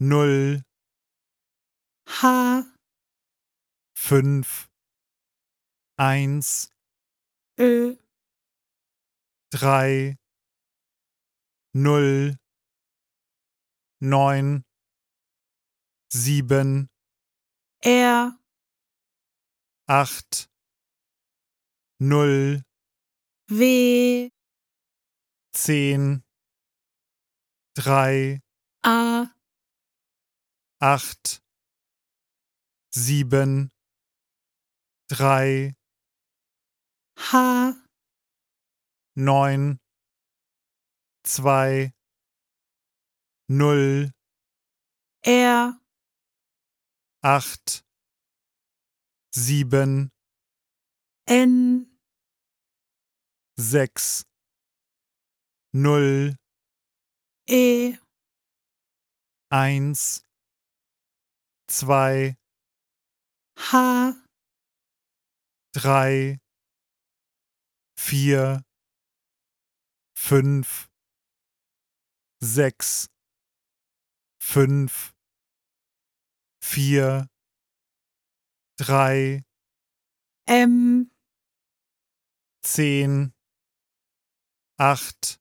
0, H, 5, 1, Ö, 3, 0, 9, 7, R, 8, 0, W, 10, 3, A, 8, 7, 3, H, 9, 2, 0, R, 8, 7, N, 6, 0, E, 1, 2, H, 3, 4, 5, 6, 5, 4, 3, M, 10, 8,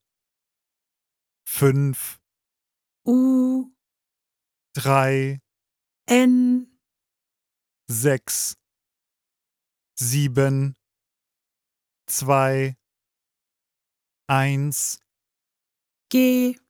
5, U, 3, N, 6, 7, 2, 1, G,